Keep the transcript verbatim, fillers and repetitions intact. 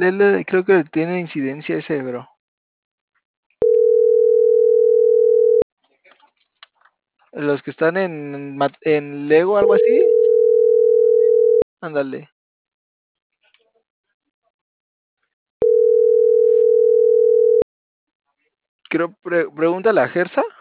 Lele, creo que tiene incidencia ese, bro. Los que están en, mat- en Lego, algo así. Ándale. Creo, pre- pregúntale a Gersa.